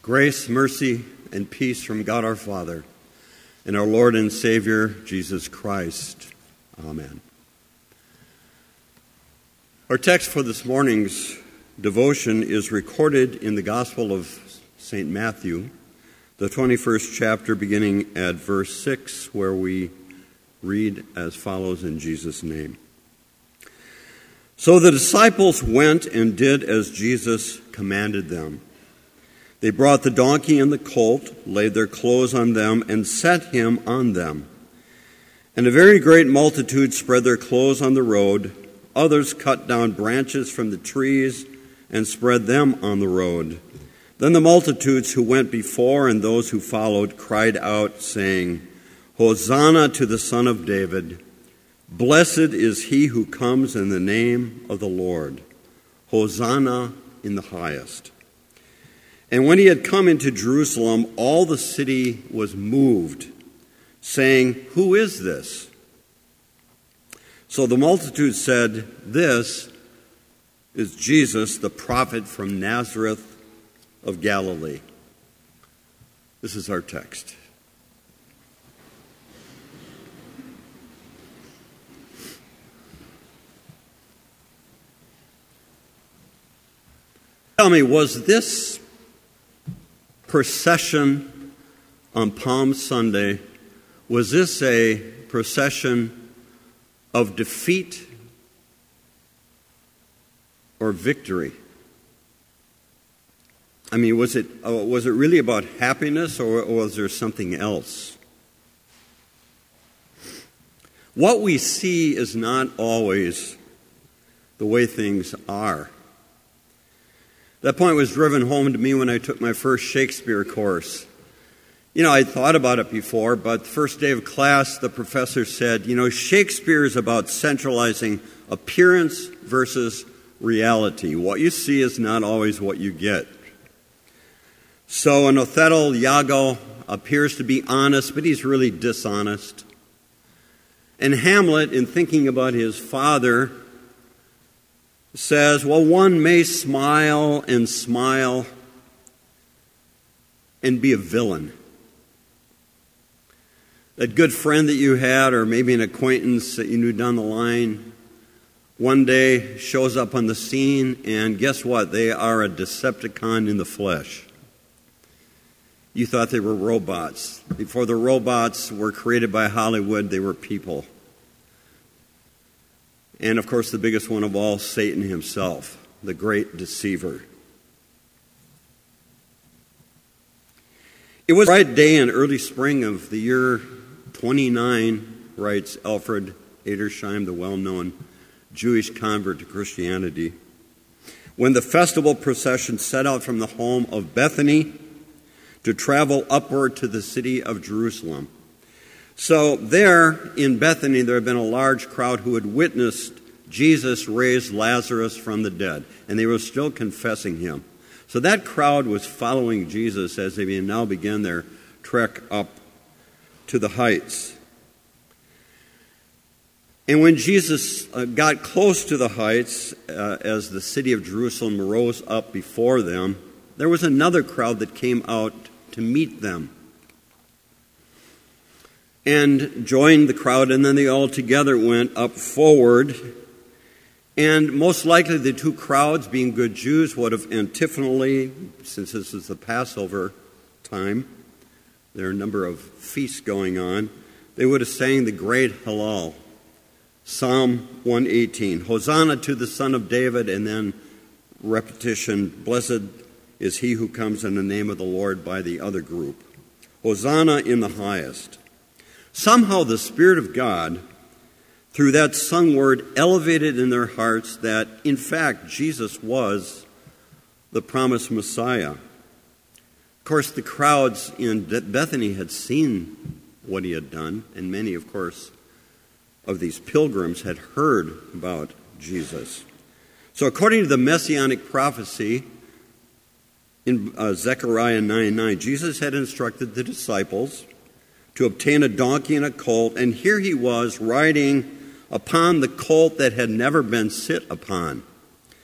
Grace, mercy, and peace from God our Father and our Lord and Savior, Jesus Christ. Amen. Our text for this morning's devotion is recorded in the Gospel of St. Matthew, the 21st chapter, beginning at verse 6, where we read as follows in Jesus' name. So the disciples went and did as Jesus commanded them. They brought the donkey and the colt, laid their clothes on them, and set him on them. And a very great multitude spread their clothes on the road. Others cut down branches from the trees and spread them on the road. Then the multitudes who went before and those who followed cried out, saying, Hosanna to the Son of David. Blessed is he who comes in the name of the Lord. Hosanna in the highest. And when he had come into Jerusalem, all the city was moved, saying, Who is this? So the multitude said, This is Jesus, the prophet from Nazareth of Galilee. This is our text. Tell me, was this procession on Palm Sunday, was this a procession of defeat or victory? I mean, was it really about happiness, or was there something else? What we see is not always the way things are. That point was driven home to me when I took my first Shakespeare course. I'd thought about it before, but the first day of class, the professor said, Shakespeare is about centralizing appearance versus reality. What you see is not always what you get. So in Othello, Iago appears to be honest, but he's really dishonest. And Hamlet, in thinking about his father, says, well, one may smile and be a villain. That good friend that you had, or maybe an acquaintance that you knew down the line, one day shows up on the scene, and guess what? They are a Decepticon in the flesh. You thought they were robots. Before the robots were created by Hollywood, they were people. And, of course, the biggest one of all, Satan himself, the great deceiver. It was a bright day in early spring of the year 29, writes Alfred Edersheim, the well-known Jewish convert to Christianity, when the festival procession set out from the home of Bethany to travel upward to the city of Jerusalem. So there in Bethany, there had been a large crowd who had witnessed Jesus raise Lazarus from the dead, and they were still confessing him. So that crowd was following Jesus as they now began their trek up to the heights. And when Jesus got close to the heights, as the city of Jerusalem rose up before them, there was another crowd that came out to meet them and joined the crowd, and then they all together went up forward. And most likely the two crowds, being good Jews, would have antiphonally, since this is the Passover time, there are a number of feasts going on, they would have sang the great Hallel, Psalm 118, Hosanna to the Son of David, and then repetition, blessed is he who comes in the name of the Lord, by the other group. Hosanna in the highest. Somehow the Spirit of God, through that sung word, elevated in their hearts that, in fact, Jesus was the promised Messiah. Of course, the crowds in Bethany had seen what he had done, and many, of course, of these pilgrims had heard about Jesus. So according to the Messianic prophecy in Zechariah 9:9, Jesus had instructed the disciples to obtain a donkey and a colt, and here he was riding upon the colt that had never been sit upon.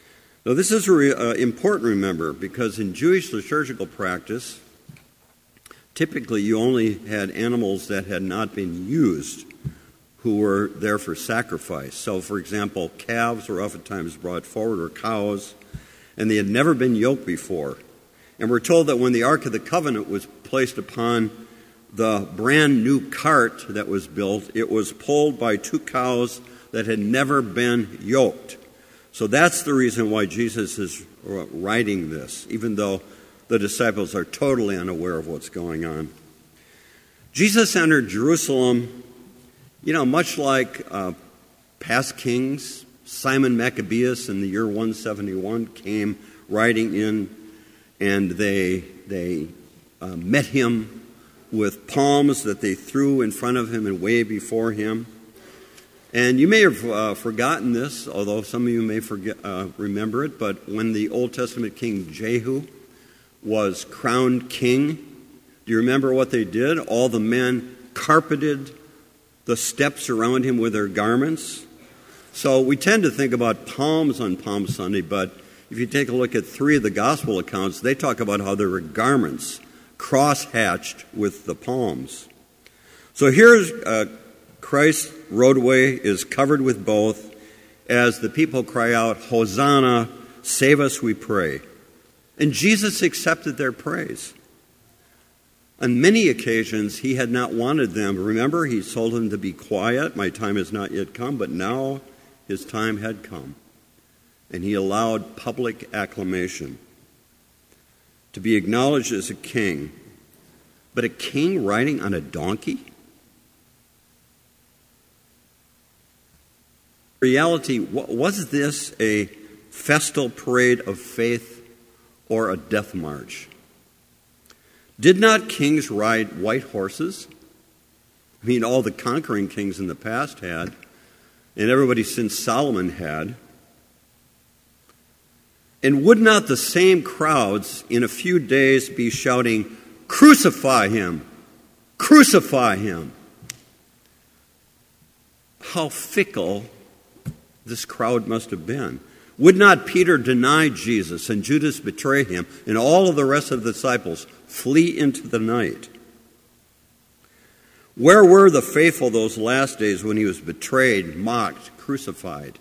Now, this is important to remember, because in Jewish liturgical practice, typically you only had animals that had not been used who were there for sacrifice. So, for example, calves were oftentimes brought forward, or cows, and they had never been yoked before. And we're told that when the Ark of the Covenant was placed upon the brand new cart that was built, it was pulled by 2 cows that had never been yoked. So that's the reason why Jesus is writing this, even though the disciples are totally unaware of what's going on. Jesus entered Jerusalem, much like past kings. Simon Maccabeus in the year 171 came riding in, and they met him with palms that they threw in front of him and waved before him. And you may have forgotten this, although some of you may remember it, but when the Old Testament king Jehu was crowned king, do you remember what they did? All the men carpeted the steps around him with their garments. So we tend to think about palms on Palm Sunday, but if you take a look at 3 of the gospel accounts, they talk about how there were garments cross-hatched with the palms. So here's Christ's roadway is covered with both as the people cry out, "Hosanna, save us, we pray." And Jesus accepted their praise. On many occasions, he had not wanted them. Remember, he told them to be quiet. My time has not yet come, but now his time had come. And he allowed public acclamation to be acknowledged as a king. But a king riding on a donkey? In reality, was this a festal parade of faith or a death march? Did not kings ride white horses? I mean, all the conquering kings in the past had, and everybody since Solomon had. And would not the same crowds in a few days be shouting, "Crucify him! Crucify him!" How fickle this crowd must have been. Would not Peter deny Jesus and Judas betray him and all of the rest of the disciples flee into the night? Where were the faithful those last days when he was betrayed, mocked, crucified?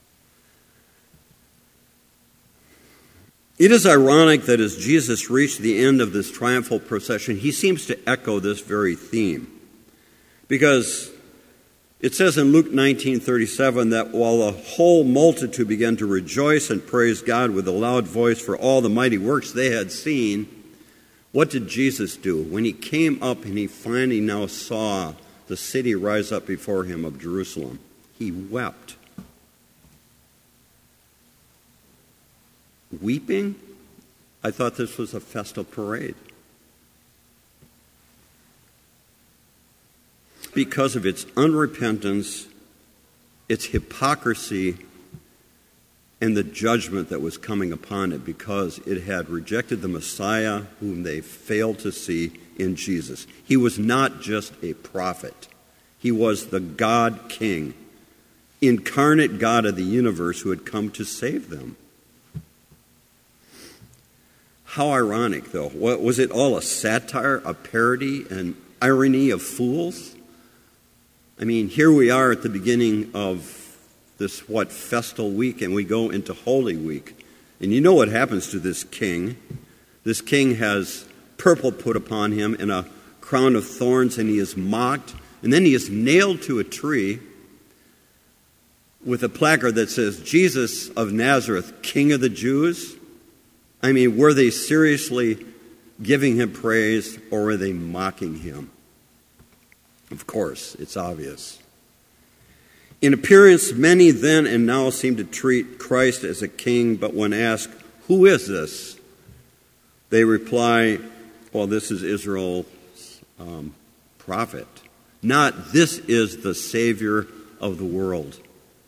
It is ironic that as Jesus reached the end of this triumphal procession, he seems to echo this very theme. Because it says in Luke 19:37 that while the whole multitude began to rejoice and praise God with a loud voice for all the mighty works they had seen, what did Jesus do? When he came up and he finally now saw the city rise up before him of Jerusalem, he wept. Weeping? I thought this was a festal parade. Because of its unrepentance, its hypocrisy, and the judgment that was coming upon it, because it had rejected the Messiah whom they failed to see in Jesus. He was not just a prophet. He was the God King, incarnate God of the universe who had come to save them. How ironic, though. Was it all a satire, a parody, an irony of fools? I mean, here we are at the beginning of this, festal week, and we go into Holy Week. And you know what happens to this king. This king has purple put upon him and a crown of thorns, and he is mocked. And then he is nailed to a tree with a placard that says, "Jesus of Nazareth, King of the Jews." I mean, were they seriously giving him praise, or were they mocking him? Of course, it's obvious. In appearance, many then and now seem to treat Christ as a king, but when asked, "Who is this?" they reply, "Well, this is Israel's prophet." Not, "This is the Savior of the world."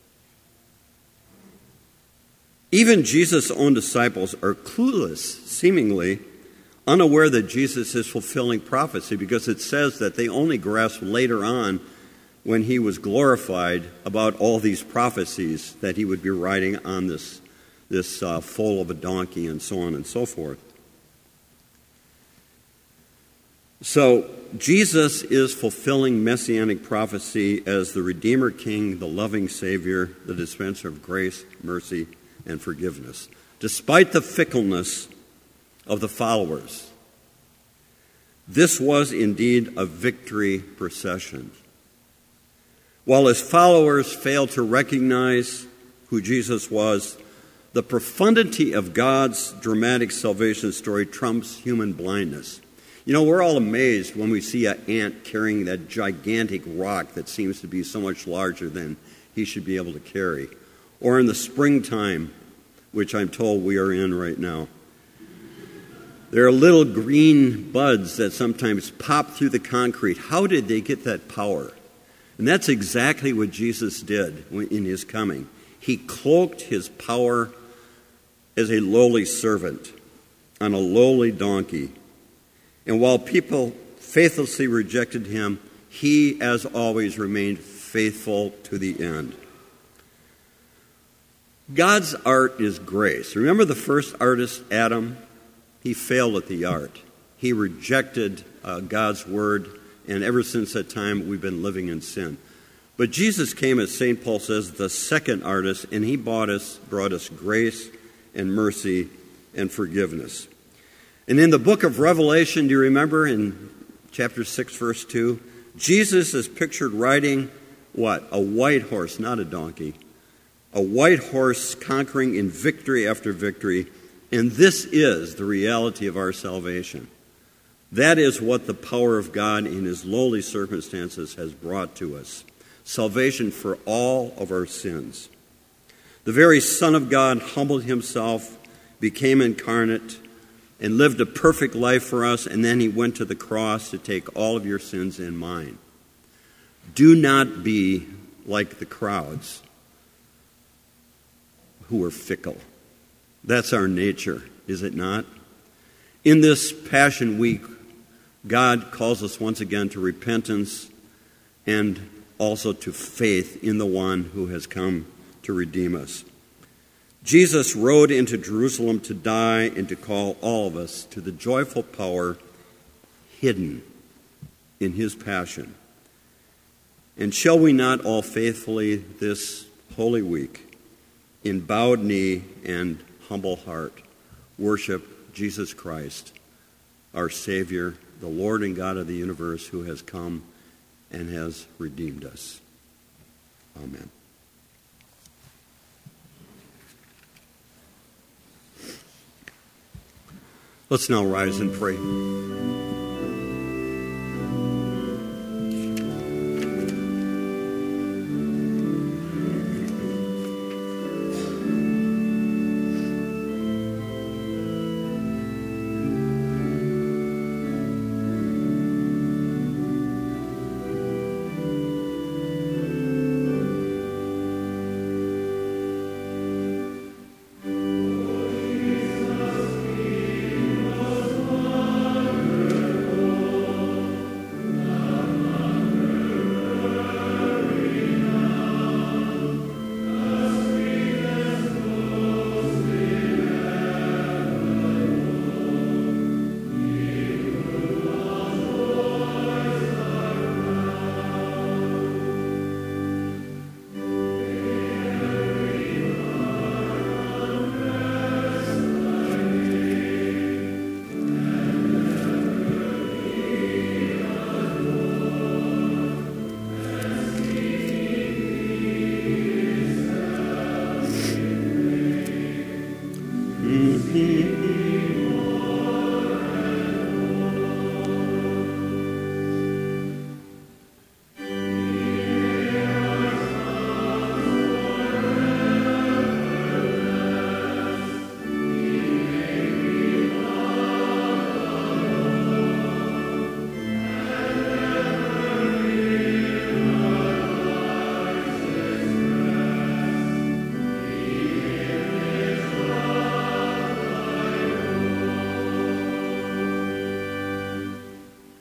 Even Jesus' own disciples are clueless, seemingly unaware that Jesus is fulfilling prophecy, because it says that they only grasped later on, when he was glorified, about all these prophecies that he would be riding on this this foal of a donkey and so on and so forth. So Jesus is fulfilling messianic prophecy as the Redeemer King, the loving Savior, the dispenser of grace, mercy, and forgiveness, despite the fickleness of the followers. This was indeed a victory procession. While his followers failed to recognize who Jesus was, the profundity of God's dramatic salvation story trumps human blindness. You know, we're all amazed when we see an ant carrying that gigantic rock that seems to be so much larger than he should be able to carry. Or in the springtime, which I'm told we are in right now. There are little green buds that sometimes pop through the concrete. How did they get that power? And that's exactly what Jesus did in his coming. He cloaked his power as a lowly servant on a lowly donkey. And while people faithlessly rejected him, he, as always, remained faithful to the end. God's art is grace. Remember the first artist, Adam? He failed at the art. He rejected God's word, and ever since that time, we've been living in sin. But Jesus came, as St. Paul says, the second artist, and he brought us grace and mercy and forgiveness. And in the book of Revelation, do you remember in chapter 6, verse 2, Jesus is pictured riding what? A white horse, not a donkey. A white horse conquering in victory after victory. And this is the reality of our salvation. That is what the power of God in his lowly circumstances has brought to us. Salvation for all of our sins. The very Son of God humbled himself, became incarnate, and lived a perfect life for us, and then he went to the cross to take all of your sins and mine. Do not be like the crowds who are fickle. That's our nature, is it not? In this Passion Week, God calls us once again to repentance and also to faith in the one who has come to redeem us. Jesus rode into Jerusalem to die and to call all of us to the joyful power hidden in his passion. And shall we not all faithfully this Holy Week, in bowed knee and humble heart, worship Jesus Christ, our Savior, the Lord and God of the universe, who has come and has redeemed us. Amen. Let's now rise and pray.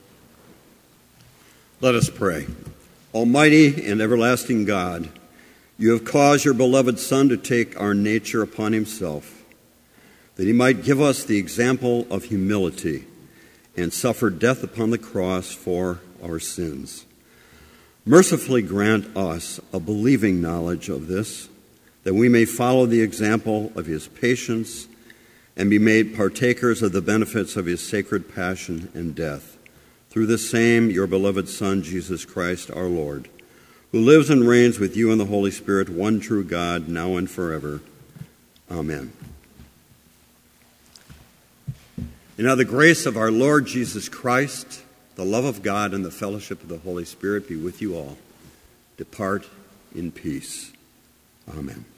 Let us pray. Almighty and everlasting God, You have caused your beloved Son to take our nature upon himself, that he might give us the example of humility and suffer death upon the cross for our sins. Mercifully grant us a believing knowledge of this, that we may follow the example of his patience and be made partakers of the benefits of his sacred passion and death. Through the same, your beloved Son, Jesus Christ, our Lord, who lives and reigns with you in the Holy Spirit, one true God, now and forever. Amen. And now the grace of our Lord Jesus Christ, the love of God, and the fellowship of the Holy Spirit be with you all. Depart in peace. Amen.